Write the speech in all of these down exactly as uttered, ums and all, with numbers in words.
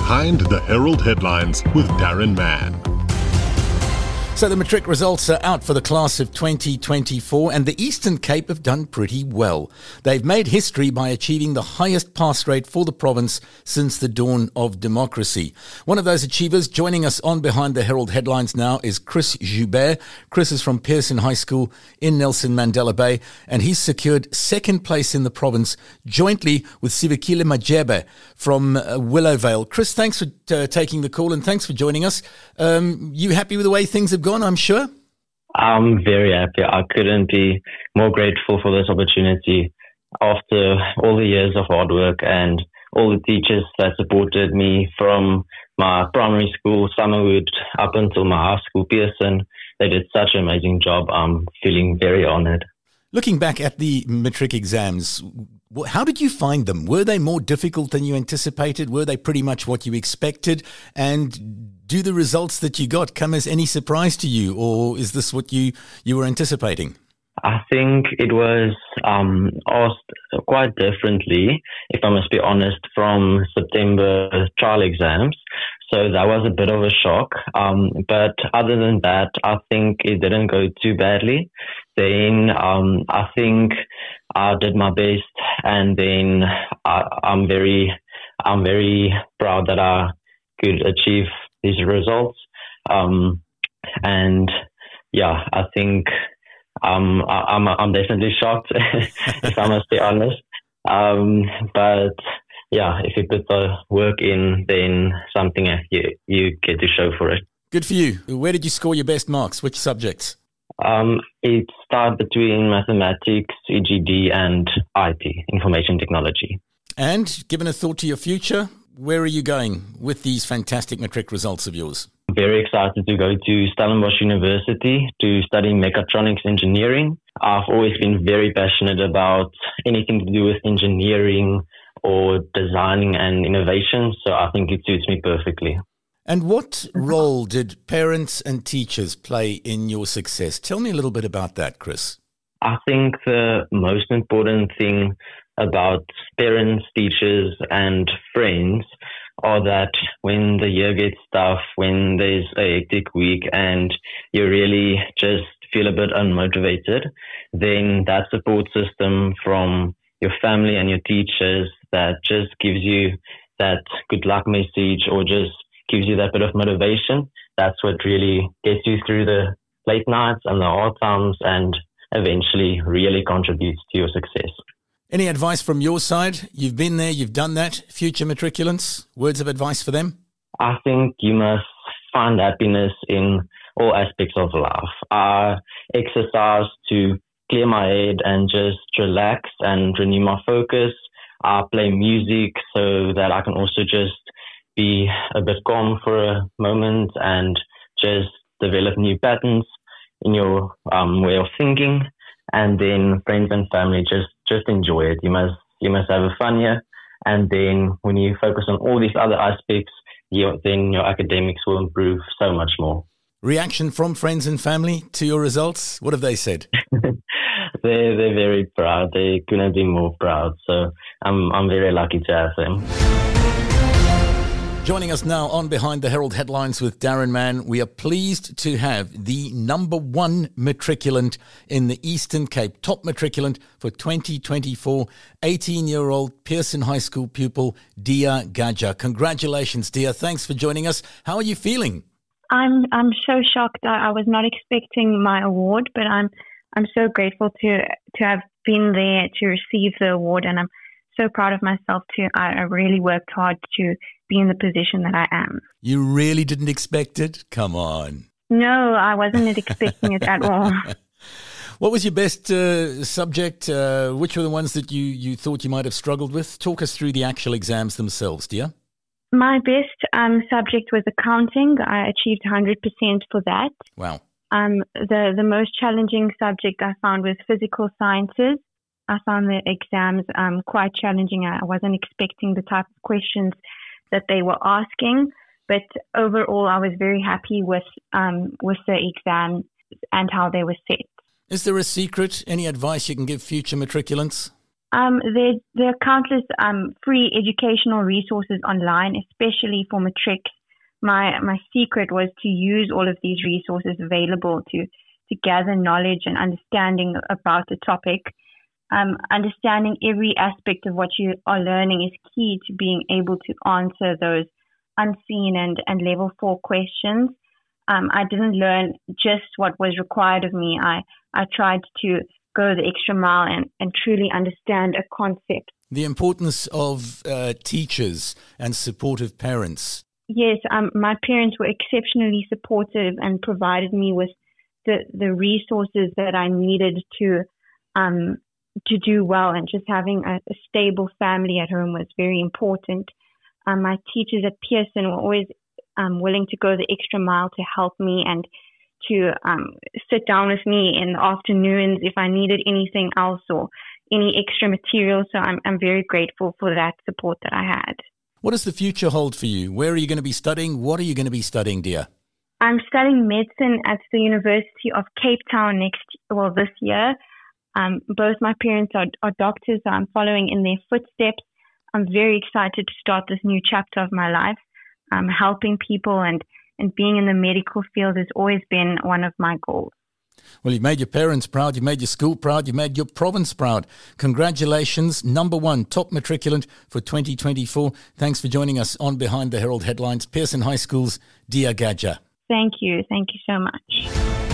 Behind the Herald Headlines with Darren Mann. So the matric results are out for the class of twenty twenty-four, and the Eastern Cape have done pretty well. They've made history by achieving the highest pass rate for the province since the dawn of democracy. One of those achievers joining us on Behind the Herald Headlines now is Chris Joubert. Chris is from Pearson High School in Nelson Mandela Bay, and he's secured second place in the province jointly with Sibekile Majebe from uh, Willowvale. Chris, thanks for uh, taking the call and thanks for joining us. Um, you happy with the way things have gone, I'm sure? I'm very happy. I couldn't be more grateful for this opportunity. After all the years of hard work and all the teachers that supported me from my primary school, Summerwood, up until my high school, Pearson, they did such an amazing job. I'm feeling very honored. Looking back at the matric exams, how did you find them? Were they more difficult than you anticipated? Were they pretty much what you expected? And do the results that you got come as any surprise to you, or is this what you, you were anticipating? I think it was um, asked quite differently, if I must be honest, from September trial exams. So that was a bit of a shock. Um, but other than that, I think it didn't go too badly. Then um, I think I did my best, and then I, I'm very, I'm very proud that I could achieve these results. Um, and yeah, I think um, I, I'm, I'm definitely shocked, if I must be honest. Um, but yeah, if you put the work in, then something you, you get to show for it. Good for you. Where did you score your best marks? Which subjects? Um, it started between mathematics, E G D, and I T, information technology. And given a thought to your future, where are you going with these fantastic matric results of yours? Very excited to go to Stellenbosch University to study mechatronics engineering. I've always been very passionate about anything to do with engineering or designing and innovation, so I think it suits me perfectly. And what role did parents and teachers play in your success? Tell me a little bit about that, Chris. I think the most important thing about parents, teachers, and friends are that when the year gets tough, when there's a hectic week and you really just feel a bit unmotivated, then that support system from your family and your teachers that just gives you that good luck message or just gives you that bit of motivation, that's what really gets you through the late nights and the hard times and eventually really contributes to your success. Any advice from your side? You've been there, you've done that. Future matriculants, words of advice for them? I think you must find happiness in all aspects of life. I exercise to clear my head and just relax and renew my focus. I play music so that I can also just be a bit calm for a moment and just develop new patterns in your um, way of thinking. And then friends and family, just just enjoy it. You must you must have a fun year. And then when you focus on all these other aspects, you, then your academics will improve so much more. Reaction from friends and family to your results? What have they said? they're they're very proud. They couldn't be more proud. So I'm I'm very lucky to have them. Joining us now on Behind the Herald Headlines with Darren Mann, we are pleased to have the number one matriculant in the Eastern Cape, top matriculant for twenty twenty-four, eighteen-year-old Pearson High School pupil, Dia Gaja. Congratulations, Dia. Thanks for joining us. How are you feeling? I'm I'm so shocked. I, I was not expecting my award, but I'm I'm so grateful to to have been there to receive the award, and I'm so proud of myself too. I, I really worked hard to be in the position that I am. You really didn't expect it? Come on. No, I wasn't expecting it at all. What was your best uh, subject? Uh, which were the ones that you, you thought you might have struggled with? Talk us through the actual exams themselves, dear. My best um, subject was accounting. I achieved one hundred percent for that. Wow. Um, the, the most challenging subject I found was physical sciences. I found the exams um, quite challenging. I wasn't expecting the type of questions that they were asking, but overall I was very happy with um, with the exams and how they were set. Is there a secret, any advice you can give future matriculants? Um, there, there are countless um, free educational resources online, especially for matrics. My my secret was to use all of these resources available to to gather knowledge and understanding about the topic. Um, understanding every aspect of what you are learning is key to being able to answer those unseen and, and level four questions. Um, I didn't learn just what was required of me. I, I tried to go the extra mile and, and truly understand a concept. The importance of uh, teachers and supportive parents. Yes, um, my parents were exceptionally supportive and provided me with the, the resources that I needed to um, to do well, and just having a, a stable family at home was very important. Um, my teachers at Pearson were always um, willing to go the extra mile to help me and to um, sit down with me in the afternoons if I needed anything else or any extra material. So I'm, I'm very grateful for that support that I had. What does the future hold for you? Where are you going to be studying? What are you going to be studying, dear? I'm studying medicine at the University of Cape Town next, well, this year. Um, both my parents are, are doctors, so I'm following in their footsteps. I'm very excited to start this new chapter of my life. Um, helping people and, and being in the medical field has always been one of my goals. Well, you've made your parents proud, you've made your school proud, you've made your province proud. Congratulations, number one top matriculant for twenty twenty-four. Thanks for joining us on Behind the Herald Headlines. Pearson High School's Dia Gadja. Thank you. Thank you so much.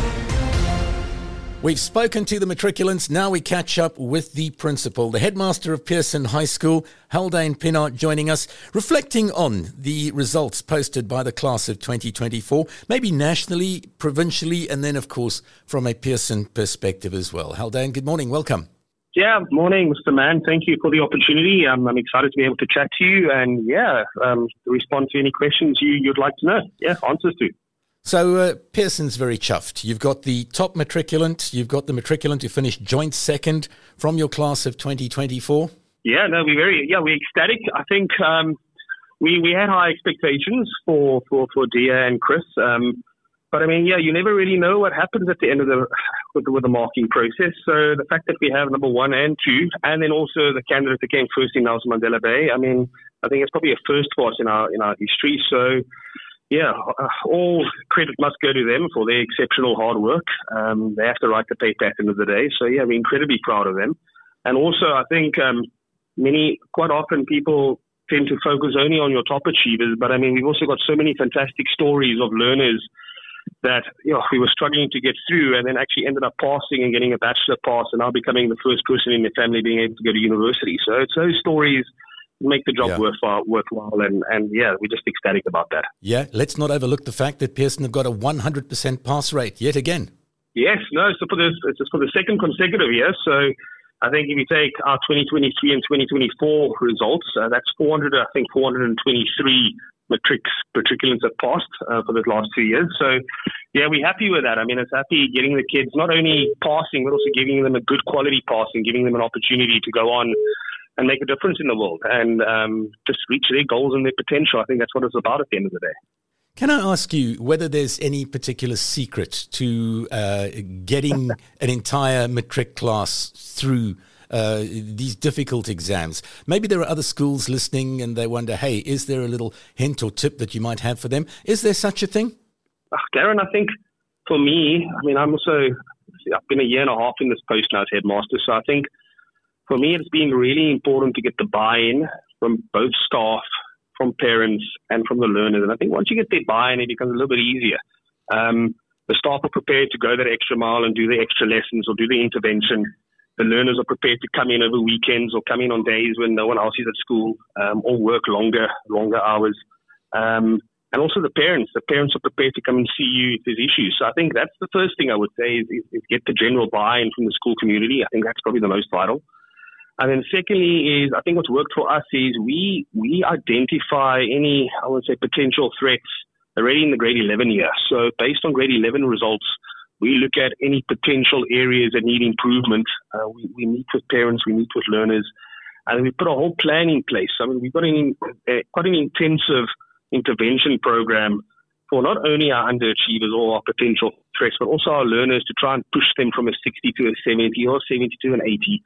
We've spoken to the matriculants. Now we catch up with the principal, the headmaster of Pearson High School, Haldane Pinaar, joining us, reflecting on the results posted by the class of twenty twenty-four, maybe nationally, provincially, and then, of course, from a Pearson perspective as well. Haldane, good morning. Welcome. Yeah, morning, Mister Mann. Thank you for the opportunity. Um, I'm excited to be able to chat to you and, yeah, um, respond to any questions you, you'd like to know. Yeah, answers to. So uh, Pearson's very chuffed. You've got the top matriculant. You've got the matriculant who finished joint second from your class of twenty twenty-four. Yeah, no, we're very, yeah, we're ecstatic. I think um, we we had high expectations for, for, for Dia and Chris. Um, but I mean, yeah, you never really know what happens at the end of the with, the with the marking process. So the fact that we have number one and two, and then also the candidate that came first in Nelson Mandela Bay, I mean, I think it's probably a first for us in our in our history. So. Yeah, uh, all credit must go to them for their exceptional hard work. Um, they have to write the paper at the end of the day. So, yeah, we're incredibly proud of them. And also, I think um, many, quite often people tend to focus only on your top achievers. But, I mean, we've also got so many fantastic stories of learners that, you know, we were struggling to get through and then actually ended up passing and getting a bachelor pass and now becoming the first person in their family being able to go to university. So it's those stories make the job yeah. worthwhile, worthwhile and, and yeah, we're just ecstatic about that. Yeah, let's not overlook the fact that Pearson have got a one hundred percent pass rate yet again. Yes, no, so for this, it's for the second consecutive year. So I think if you take our twenty twenty-three and twenty twenty-four results, uh, that's four hundred, I think four hundred twenty-three matrics, matriculants have passed uh, for the last two years. So yeah, we're happy with that. I mean, it's happy getting the kids not only passing, but also giving them a good quality pass and giving them an opportunity to go on and make a difference in the world and um, just reach their goals and their potential. I think that's what it's about at the end of the day. Can I ask you whether there's any particular secret to uh, getting an entire matric class through uh, these difficult exams? Maybe there are other schools listening and they wonder, hey, is there a little hint or tip that you might have for them? Is there such a thing? Uh, Darren, I think for me, I mean, I'm also, I've been a year and a half in this post now as headmaster, so I think for me, it's been really important to get the buy-in from both staff, from parents, and from the learners. And I think once you get their buy-in, it becomes a little bit easier. Um, the staff are prepared to go that extra mile and do the extra lessons or do the intervention. The learners are prepared to come in over weekends or come in on days when no one else is at school um, or work longer, longer hours. Um, and also the parents. The parents are prepared to come and see you if there's issues. So I think that's the first thing I would say is, is, is get the general buy-in from the school community. I think that's probably the most vital. And then secondly is, I think what's worked for us is we we identify any, I would say, potential threats already in the grade eleven year. So based on grade eleven results, we look at any potential areas that need improvement. Uh, we, we meet with parents, we meet with learners, and we put a whole plan in place. I mean, we've got an, uh, quite an intensive intervention program for not only our underachievers or our potential threats, but also our learners to try and push them from a sixty to a seventy or seventy to an eighty.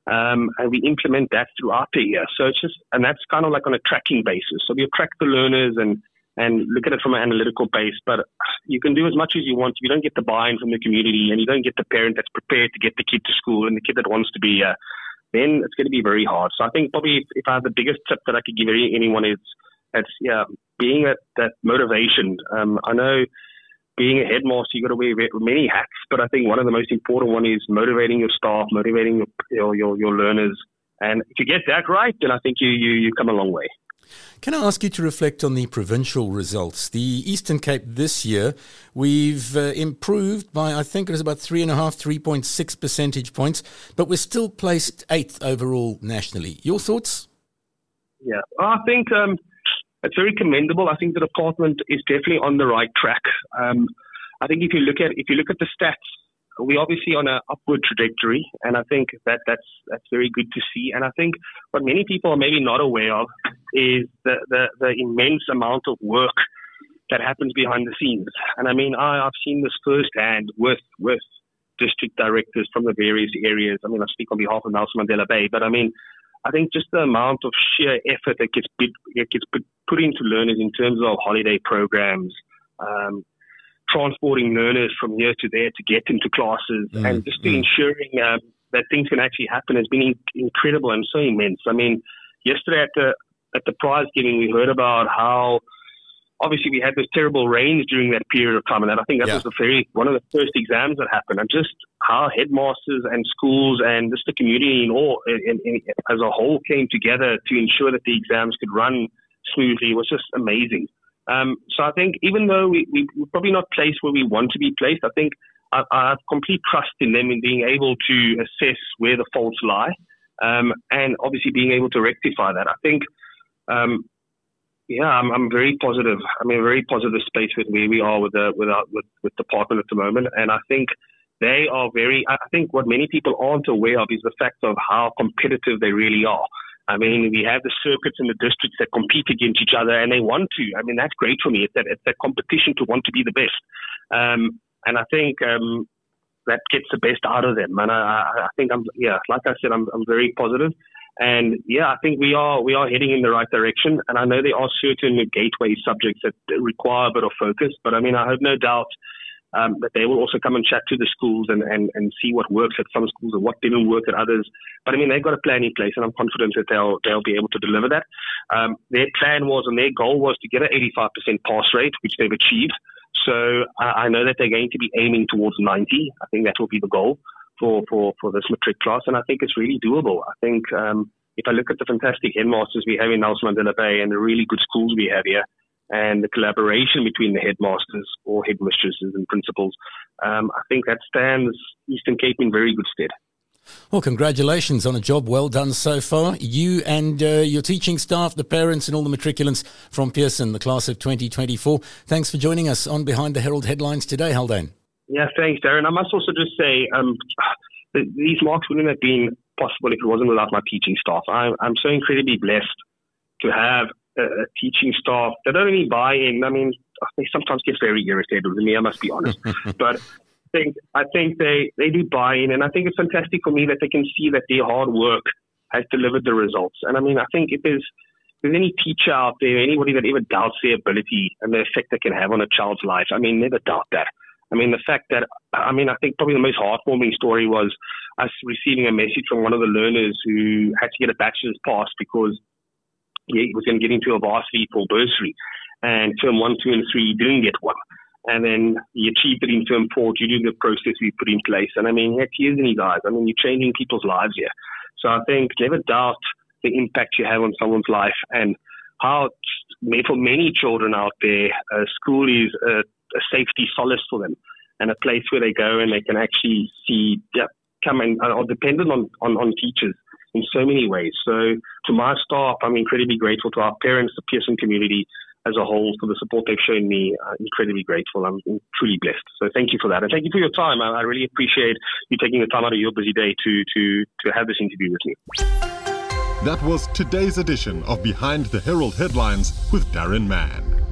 Um, and we implement that throughout the year. So it's just, and that's kind of like on a tracking basis. So we track the learners and, and look at it from an analytical base. But you can do as much as you want. If you don't get the buy-in from the community and you don't get the parent that's prepared to get the kid to school and the kid that wants to be here, then it's going to be very hard. So I think probably if, if I have the biggest tip that I could give anyone is, it's, yeah, being that, that motivation. Um, I know being a headmaster, you got to wear many hats, but I think one of the most important one is motivating your staff, motivating your your, your learners. And if you get that right, then I think you, you, you come a long way. Can I ask you to reflect on the provincial results? The Eastern Cape this year, we've uh, improved by, I think it was about three and a half, three point six percentage points, but we're still placed eighth overall nationally. Your thoughts? Yeah, I think um, it's very commendable. I think the department is definitely on the right track. Um, I think if you look at if you look at the stats, we're obviously on an upward trajectory, and I think that that's that's very good to see. And I think what many people are maybe not aware of is the the, the immense amount of work that happens behind the scenes. And I mean, I, I've seen this firsthand with with district directors from the various areas. I mean, I speak on behalf of Nelson Mandela Bay, but I mean, I think just the amount of sheer effort that gets put, gets put, put into learners in terms of holiday programs, um, transporting learners from here to there to get into classes, mm, and just to mm. ensuring um, that things can actually happen has been in- incredible and so immense. I mean, yesterday at the at the prize giving, we heard about how obviously we had this terrible rains during that period of time, and I think that yeah. was the very one of the first exams that happened, and just how headmasters and schools and just the community in all in, in, as a whole came together to ensure that the exams could run smoothly was just amazing. Um, so I think even though we, we, we're probably not placed where we want to be placed, I think I, I have complete trust in them in being able to assess where the faults lie, um, and obviously being able to rectify that. I think, um, yeah, I'm, I'm very positive. I'm in a very positive space with where we are with the with our, with, with the department at the moment, and I think they are very. I think what many people aren't aware of is the fact of how competitive they really are. I mean, we have the circuits and the districts that compete against each other, and they want to. I mean, that's great for me. It's that, it's that competition to want to be the best. Um, and I think um, that gets the best out of them. And I, I think, I'm, yeah, like I said, I'm, I'm very positive. And yeah, I think we are we are heading in the right direction. And I know there are certain gateway subjects that require a bit of focus. But I mean, I have no doubt Um, that they will also come and chat to the schools and, and, and see what works at some schools and what didn't work at others. But I mean, they've got a plan in place, and I'm confident that they'll they'll be able to deliver that. Um, their plan was, and their goal was to get an eighty-five percent pass rate, which they've achieved. So I, I know that they're going to be aiming towards ninety. I think that will be the goal for, for, for this matric class, and I think it's really doable. I think um, if I look at the fantastic headmasters we have in Nelson Mandela Bay and the really good schools we have here, and the collaboration between the headmasters or headmistresses and principals, um, I think that stands Eastern Cape in very good stead. Well, congratulations on a job well done so far. You and uh, your teaching staff, the parents and all the matriculants from Pearson, the class of twenty twenty-four. Thanks for joining us on Behind the Herald Headlines today, Haldane. Yeah, thanks, Darren. I must also just say um, these marks wouldn't have been possible if it wasn't without my teaching staff. I, I'm so incredibly blessed to have a teaching staff that don't only buy in. I mean, they sometimes get very irritated with me, I must be honest. But I think, I think they, they do buy in, and I think it's fantastic for me that they can see that their hard work has delivered the results. And I mean, I think if there's, if there's any teacher out there, anybody that ever doubts their ability and the effect they can have on a child's life, I mean, never doubt that. I mean, the fact that, I mean, I think probably the most heartwarming story was us receiving a message from one of the learners who had to get a bachelor's pass because he was going to get into a varsity for bursary, and term one, two, and three, he didn't get one. And then he achieved it in term four due to the process we put in place. And I mean, he had tears in his eyes. I mean, you're changing people's lives here. So I think never doubt the impact you have on someone's life, and how for many children out there, uh, school is a, a safety solace for them, and a place where they go and they can actually see, yeah, come and are dependent on, on, on teachers in so many ways. So to my staff, I'm incredibly grateful. To our parents, the Pearson community as a whole, for the support they've shown me. Uh, incredibly grateful. I'm truly blessed. So thank you for that. And thank you for your time. I, I really appreciate you taking the time out of your busy day to, to, to have this interview with me. That was today's edition of Behind the Herald Headlines with Darren Mann.